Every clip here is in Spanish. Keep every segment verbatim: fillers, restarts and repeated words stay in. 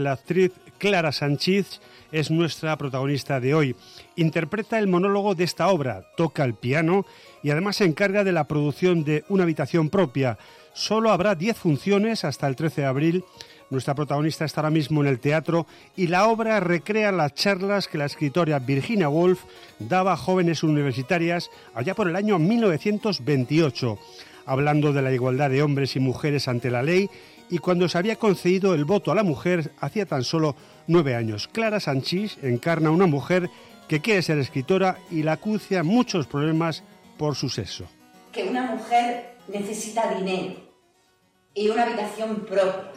La actriz Clara Sanchís es nuestra protagonista de hoy. Interpreta el monólogo de esta obra, toca el piano y además se encarga de la producción de una habitación propia. Solo habrá diez funciones hasta el trece de abril. Nuestra protagonista está ahora mismo en el teatro y la obra recrea las charlas que la escritora Virginia Woolf daba a jóvenes universitarias allá por el año mil novecientos veintiocho, hablando de la igualdad de hombres y mujeres ante la ley y cuando se había concedido el voto a la mujer hacía tan solo nueve años. Clara Sanchís encarna a una mujer que quiere ser escritora y la acucia muchos problemas por su sexo. Que una mujer necesita dinero y una habitación propia.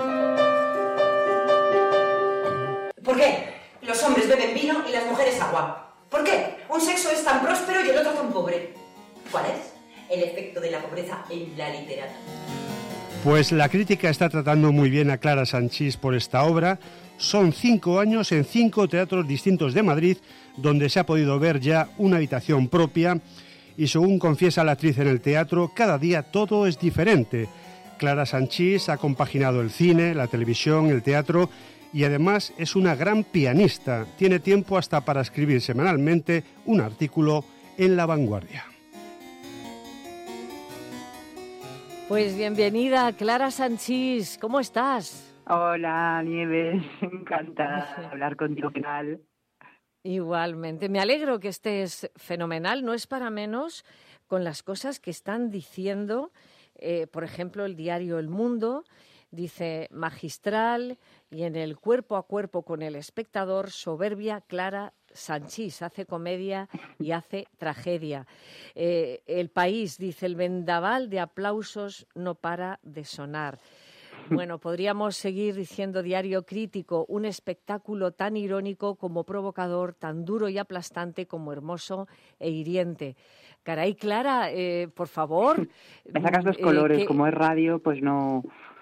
¿Por qué? Los hombres beben vino y las mujeres agua. ¿Por qué? Un sexo es tan próspero y el otro tan pobre. ¿Cuál es? El efecto de la pobreza en la literatura. Pues la crítica está tratando muy bien a Clara Sanchís por esta obra. Son cinco años en cinco teatros distintos de Madrid, donde se ha podido ver ya una habitación propia. Y según confiesa la actriz en el teatro, cada día todo es diferente. Clara Sanchís ha compaginado el cine, la televisión, el teatro y además es una gran pianista. Tiene tiempo hasta para escribir semanalmente un artículo en La Vanguardia. Pues bienvenida, Clara Sanchís, ¿cómo estás? Hola, Nieves, encantada de hablar contigo, ¿qué tal? Igualmente, me alegro que estés fenomenal, no es para menos con las cosas que están diciendo, eh, por ejemplo, el diario El Mundo dice magistral y en el cuerpo a cuerpo con el espectador, soberbia, Clara Sanchís, hace comedia y hace tragedia. Eh, el País dice, el vendaval de aplausos no para de sonar. Bueno, podríamos seguir diciendo diario crítico, un espectáculo tan irónico como provocador, tan duro y aplastante como hermoso e hiriente. Caray, Clara, eh, por favor. Me sacas los colores, eh, que... como es radio, pues no...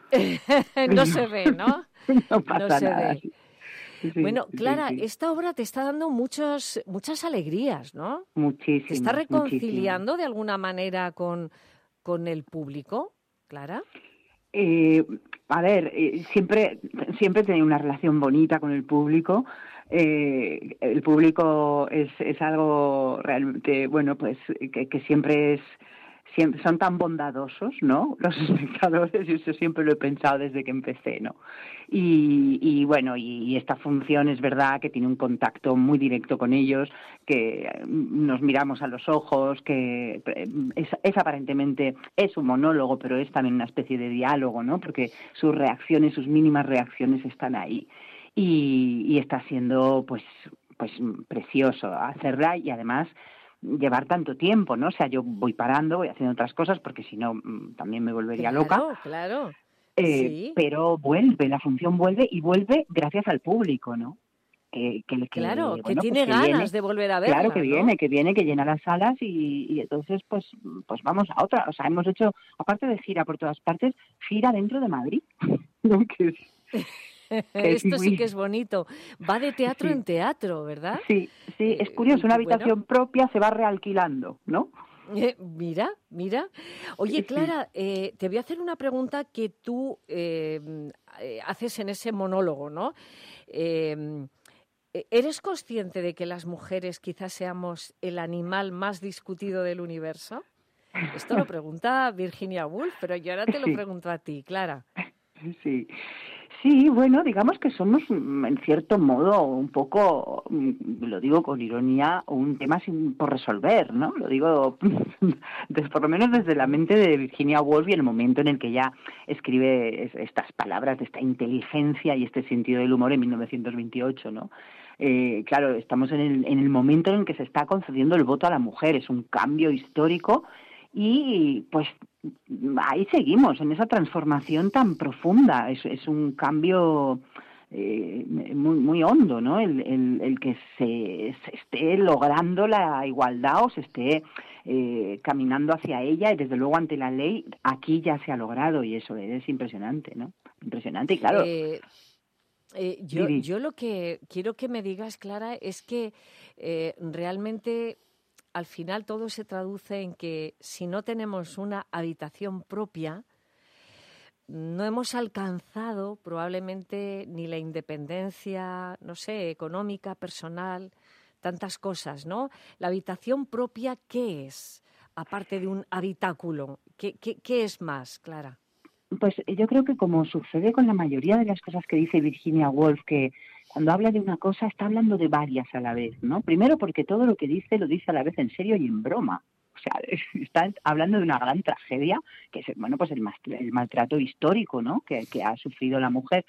no se ve, ¿no? No pasa no se nada. ve. Sí, bueno, Clara, sí, sí. esta obra te está dando muchos, muchas alegrías, ¿no? Muchísimas. ¿Te está reconciliando muchísimas. de alguna manera con, con el público, Clara? Eh, a ver, eh, siempre, siempre he tenido una relación bonita con el público. Eh, el público es, es algo realmente, bueno, pues que, que siempre es... Siempre son tan bondadosos, ¿no? Los espectadores, y eso siempre lo he pensado desde que empecé, ¿no? Y, y bueno, y, y esta función es verdad que tiene un contacto muy directo con ellos, que nos miramos a los ojos, que es, es aparentemente, es un monólogo, pero es también una especie de diálogo, ¿no? Porque sus reacciones, sus mínimas reacciones están ahí. Y, y está siendo, pues, pues precioso hacerla y además... llevar tanto tiempo, ¿no? O sea, yo voy parando, voy haciendo otras cosas, porque si no, también me volvería claro, loca. Claro, claro. Eh, sí. Pero vuelve, la función vuelve y vuelve gracias al público, ¿no? Que, que, que Claro, bueno, que tiene pues que ganas viene, de volver a verla, claro que ¿no? viene, que viene, que llena las salas y, y entonces, pues, pues vamos a otra. O sea, hemos hecho, aparte de gira por todas partes, gira dentro de Madrid, ¿no? Que es, que es Esto muy... sí que es bonito. Va de teatro sí. en teatro, ¿verdad? Sí, sí, Eh, es curioso, una habitación bueno. propia se va realquilando, ¿no? Eh, mira, mira. Oye, Sí. Clara, eh, te voy a hacer una pregunta que tú eh, eh, haces en ese monólogo, ¿no? Eh, ¿Eres consciente de que las mujeres quizás seamos el animal más discutido del universo? Esto lo pregunta Virginia Woolf, pero yo ahora te lo Sí. pregunto a ti, Clara. Sí. Sí, bueno, digamos que somos, en cierto modo, un poco, lo digo con ironía, un tema sin por resolver, ¿no? Lo digo, desde, por lo menos desde la mente de Virginia Woolf y el momento en el que ella escribe estas palabras de esta inteligencia y este sentido del humor en mil novecientos veintiocho, ¿no? Eh, claro, estamos en el, en el momento en que se está concediendo el voto a la mujer, es un cambio histórico y, pues, ahí seguimos, en esa transformación tan profunda. Es, es un cambio eh, muy, muy hondo, ¿no? El, el, el que se, se esté logrando la igualdad o se esté eh, caminando hacia ella y desde luego ante la ley, aquí ya se ha logrado y eso es impresionante, ¿no? Impresionante y claro... Eh... Eh, yo, yo lo que quiero que me digas, Clara, es que eh, realmente al final todo se traduce en que si no tenemos una habitación propia, no hemos alcanzado probablemente ni la independencia, no sé, económica, personal, tantas cosas, ¿no? La habitación propia, ¿qué es? Aparte de un habitáculo, ¿qué, qué, qué es más, Clara? Pues yo creo que como sucede con la mayoría de las cosas que dice Virginia Woolf, que cuando habla de una cosa está hablando de varias a la vez, ¿no? Primero porque todo lo que dice lo dice a la vez en serio y en broma. O sea, está hablando de una gran tragedia, que es, bueno, pues el, el maltrato histórico, ¿no?, que, que ha sufrido la mujer.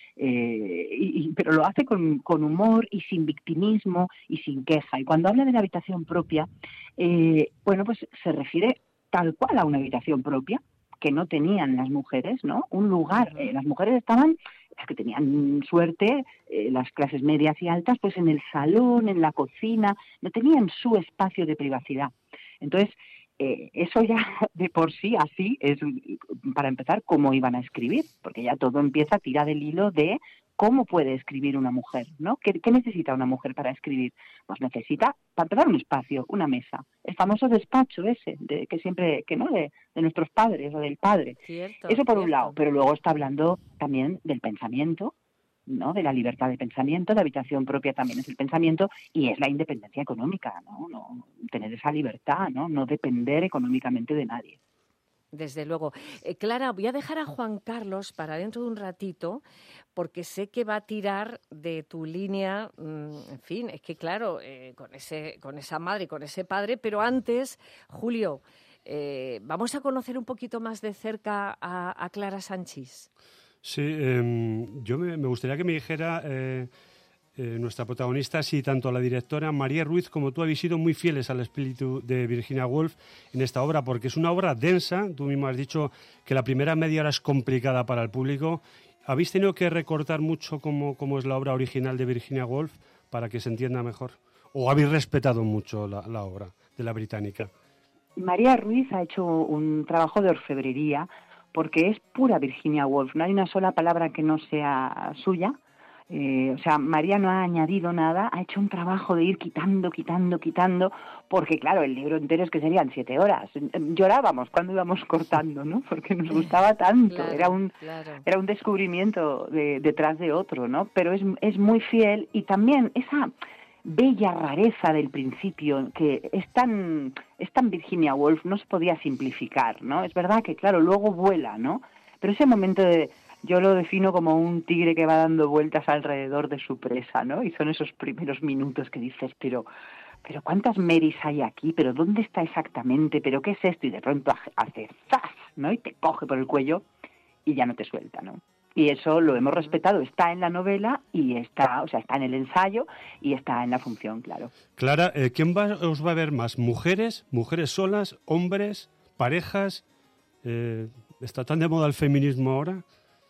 Eh, y, pero lo hace con, con humor y sin victimismo y sin queja. Y cuando habla de la habitación propia, eh, bueno, pues se refiere tal cual a una habitación propia que no tenían las mujeres, ¿no? Un lugar. Eh, las mujeres estaban, las que tenían suerte, eh, las clases medias y altas, pues en el salón, en la cocina, no tenían su espacio de privacidad. Entonces, eh, eso ya de por sí así es, para empezar, cómo iban a escribir, porque ya todo empieza a tirar del hilo de cómo puede escribir una mujer, ¿no? ¿Qué, qué necesita una mujer para escribir? Pues necesita, para empezar, un espacio, una mesa, el famoso despacho ese, de, que siempre, que no, de, de nuestros padres o del padre. Cierto, eso por cierto. un lado, pero luego está hablando también del pensamiento, ¿no?, de la libertad de pensamiento. La habitación propia también es el pensamiento y es la independencia económica, ¿no? No tener esa libertad, ¿no? No depender económicamente de nadie. Desde luego. Eh, Clara, voy a dejar a Juan Carlos para dentro de un ratito, porque sé que va a tirar de tu línea, mmm, en fin, es que claro, eh, con ese, con esa madre, con ese padre, pero antes, Julio, eh, vamos a conocer un poquito más de cerca a, a Clara Sanchis. Sí, eh, yo me, me gustaría que me dijera eh, eh, nuestra protagonista si tanto la directora María Ruiz como tú habéis sido muy fieles al espíritu de Virginia Woolf en esta obra, porque es una obra densa. Tú mismo has dicho que la primera media hora es complicada para el público. ¿Habéis tenido que recortar mucho cómo, cómo es la obra original de Virginia Woolf para que se entienda mejor? ¿O habéis respetado mucho la, la obra de la británica? María Ruiz ha hecho un trabajo de orfebrería, porque es pura Virginia Woolf, no hay una sola palabra que no sea suya. Eh, o sea, María no ha añadido nada, ha hecho un trabajo de ir quitando, quitando, quitando, porque claro, el libro entero es que serían siete horas. Llorábamos cuando íbamos cortando, ¿no? Porque nos gustaba tanto, Claro, era un claro. era un descubrimiento de, detrás de otro, ¿no? Pero es, es muy fiel, y también esa bella rareza del principio, que es tan, es tan Virginia Woolf, no se podía simplificar, ¿no? Es verdad que, claro, luego vuela, ¿no? Pero ese momento de, yo lo defino como un tigre que va dando vueltas alrededor de su presa, ¿no? Y son esos primeros minutos que dices, pero, pero ¿cuántas Marys hay aquí? ¿Pero dónde está exactamente? ¿Pero qué es esto? Y de pronto hace ¡zas!, ¿no? Y te coge por el cuello y ya no te suelta, ¿no? Y eso lo hemos respetado, está en la novela y está, o sea, está en el ensayo y está en la función, claro. Clara, eh, ¿quién va, os va a ver más? ¿Mujeres? ¿Mujeres solas? ¿Hombres? ¿Parejas? Eh, ¿Está tan de moda el feminismo ahora?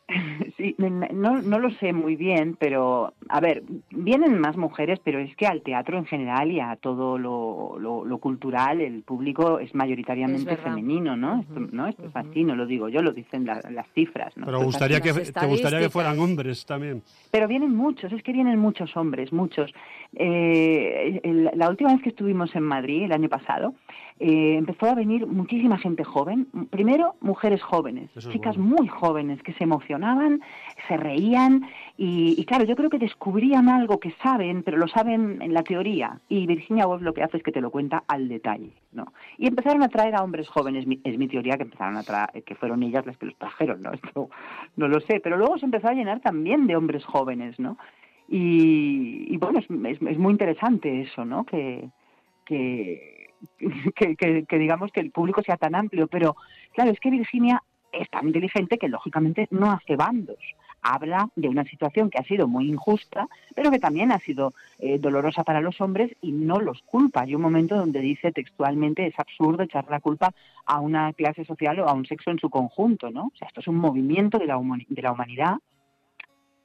Sí, no, no lo sé muy bien, pero, a ver, vienen más mujeres, pero es que al teatro en general y a todo lo, lo, lo cultural, el público es mayoritariamente es femenino, ¿no? Uh-huh, esto, ¿no? Esto uh-huh. es así, no lo digo yo, lo dicen la, las cifras, ¿no? Pero Esto gustaría que, te gustaría que fueran estadísticas. hombres también. Pero vienen muchos, es que vienen muchos hombres, muchos. Eh, el, la última vez que estuvimos en Madrid, el año pasado, eh, empezó a venir muchísima gente joven. Primero, mujeres jóvenes, Eso es chicas bueno. muy jóvenes que se emocionaban, se reían y, y, claro, yo creo que descubrían algo que saben, pero lo saben en la teoría. Y Virginia Woolf lo que hace es que te lo cuenta al detalle, ¿no? Y empezaron a traer a hombres jóvenes, es mi teoría que empezaron a traer, que fueron ellas las que los trajeron, ¿no? Esto no lo sé, pero luego se empezó a llenar también de hombres jóvenes, ¿no? Y, y bueno, es, es, es muy interesante eso, ¿no? Que, que, que, que, que digamos que el público sea tan amplio, pero claro, es que Virginia es tan inteligente que lógicamente no hace bandos. Habla de una situación que ha sido muy injusta, pero que también ha sido eh, dolorosa para los hombres y no los culpa. Hay un momento donde dice textualmente, es absurdo echar la culpa a una clase social o a un sexo en su conjunto, ¿no? O sea, esto es un movimiento de la, hum- de la humanidad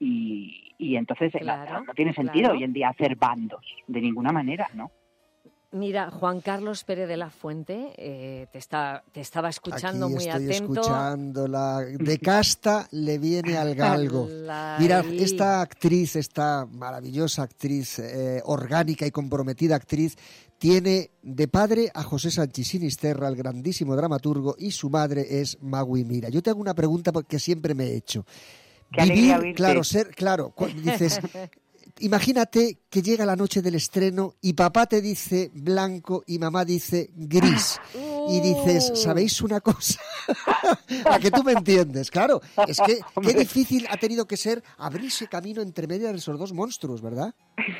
y, y entonces Claro, no, no tiene sentido claro. hoy en día hacer bandos, de ninguna manera, ¿no? Mira, Juan Carlos Pérez de la Fuente, eh, te, está, te estaba escuchando Aquí muy estoy atento. escuchándola. De casta le viene al galgo. Mira, esta actriz, esta maravillosa actriz, eh, orgánica y comprometida actriz, tiene de padre a José Sánchez Sinisterra, el grandísimo dramaturgo, y su madre es Magui Mira. Yo te hago una pregunta que siempre me he hecho. Qué Vivir, claro, ser, claro, dices... Imagínate que llega la noche del estreno y papá te dice blanco y mamá dice gris. Y dices, ¿sabéis una cosa? A que tú me entiendes, claro. Es que qué difícil ha tenido que ser abrirse camino entre medias de esos dos monstruos, ¿verdad?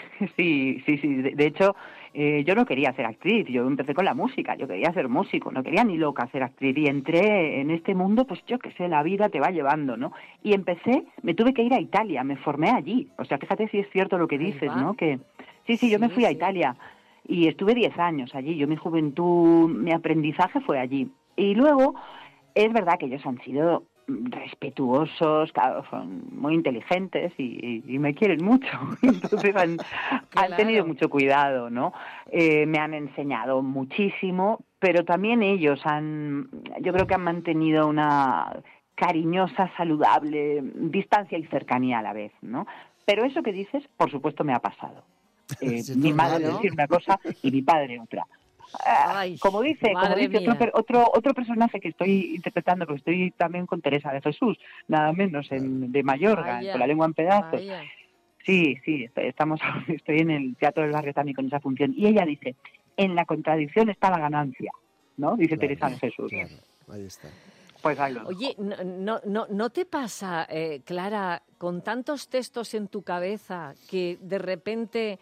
Sí, sí, sí. De, de hecho, eh, yo no quería ser actriz. Yo empecé con la música. Yo quería ser músico. No quería ni loca ser actriz. Y entré en este mundo, pues yo qué sé, la vida te va llevando, ¿no? Y empecé, me tuve que ir a Italia. Me formé allí. O sea, fíjate si es cierto lo que dices, ¿no? Que sí, sí, yo me fui a Italia. Y estuve diez años allí. Yo mi juventud, mi aprendizaje fue allí. Y luego, es verdad que ellos han sido respetuosos, claro, son muy inteligentes y, y, y me quieren mucho. Entonces han, claro. han tenido mucho cuidado, ¿no? Eh, me han enseñado muchísimo, pero también ellos han, yo creo que han mantenido una cariñosa, saludable distancia y cercanía a la vez, ¿no? Pero eso que dices, por supuesto, me ha pasado. Eh, sí, mi madre ¿no? decir una cosa y mi padre otra. Ay, como dice, como dice otro, otro otro personaje que estoy interpretando, porque estoy también con Teresa de Jesús, nada menos en, de Mayorga, vaya, con La lengua en pedazos. Vaya. Sí, sí, estoy, estamos, estoy en el Teatro del Barrio también con esa función. Y ella dice, en la contradicción está la ganancia, ¿no? Dice claro, Teresa de Jesús. Claro, ahí está. Pues ahí lo Oye, no, no, no, ¿no te pasa, eh, Clara, con tantos textos en tu cabeza que de repente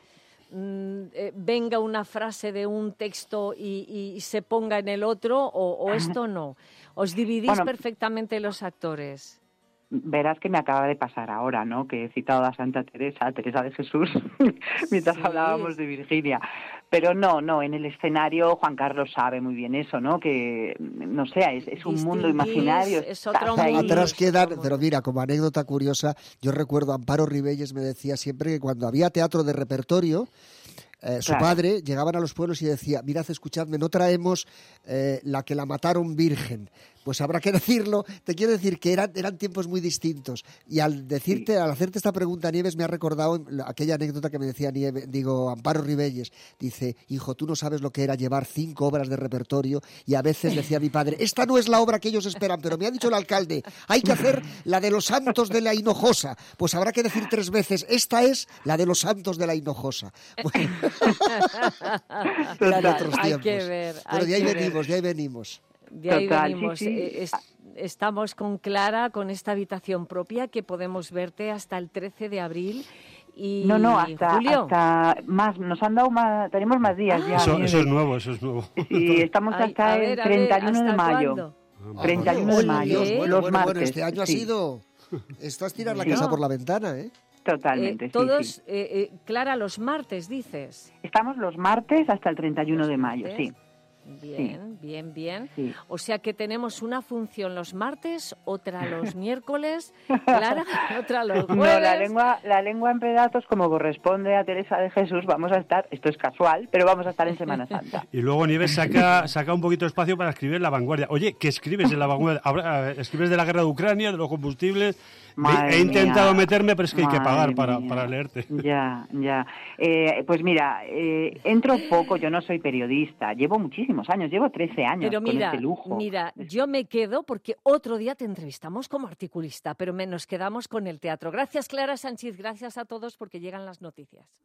mm, eh, venga una frase de un texto y, y se ponga en el otro, o, o esto no? ¿Os dividís bueno, perfectamente los actores? Verás que me acaba de pasar ahora, ¿no? Que he citado a Santa Teresa, a Teresa de Jesús, mientras sí. hablábamos de Virginia. Pero no, no, en el escenario Juan Carlos sabe muy bien eso, ¿no? Que, no sé, es, es un mundo imaginario. Es otro mundo. Atrás quedan, pero mira, como anécdota curiosa, yo recuerdo a Amparo Ribelles me decía siempre que cuando había teatro de repertorio, Eh, su claro. padre, llegaban a los pueblos y decía, mirad, escuchadme, no traemos eh, la que la mataron virgen. Pues habrá que decirlo. Te quiero decir que eran, eran tiempos muy distintos. Y al decirte, sí. al hacerte esta pregunta, Nieves, me ha recordado aquella anécdota que me decía Nieves, digo, Amparo Ribelles. Dice, hijo, tú no sabes lo que era llevar cinco obras de repertorio. Y a veces decía mi padre, esta no es la obra que ellos esperan, pero me ha dicho el alcalde, hay que hacer la de los santos de la Hinojosa. Pues habrá que decir tres veces, esta es la de los santos de la Hinojosa. Bueno, Total, otros hay tiempos. que ver. Pero de ahí venimos, ver. de ahí venimos. De ahí Total, venimos. Sí, sí. Es, estamos con Clara, con esta habitación propia que podemos verte hasta el trece de abril. Y no, no, hasta, hasta más, nos han dado más, tenemos más días ah, ya. Eso, eso es nuevo, eso es nuevo. Sí, estamos Ay, hasta ver, el treinta y uno ver, de mayo. ¿Cuándo? treinta y uno de mayo, Dios, bueno, los bueno, martes. Bueno, este año sí. ha sido... Esto es tirar la sí. casa no. por la ventana, ¿eh? Totalmente, eh, Todos, sí, sí. Eh, eh, Clara, los martes, dices. Estamos los martes hasta el treinta y uno de mayo, sí. Bien, sí. bien, bien. Sí. O sea que tenemos una función los martes, otra los miércoles, Clara, otra los jueves. No, la lengua, la lengua en pedazos, como corresponde a Teresa de Jesús, vamos a estar, esto es casual, pero vamos a estar en Semana Santa. Y luego Nieves saca, saca un poquito de espacio para escribir en La Vanguardia. Oye, ¿qué escribes en La Vanguardia? ¿Escribes de la guerra de Ucrania, de los combustibles? Madre He intentado mía, meterme, pero es que hay que pagar para, mía. para leerte. Ya, ya. Eh, pues mira, eh, entro poco, yo no soy periodista, llevo muchísimos años, llevo trece años pero mira, con este lujo. Mira, yo me quedo porque otro día te entrevistamos como articulista, pero me nos quedamos con el teatro. Gracias, Clara Sánchez, gracias a todos porque llegan las noticias.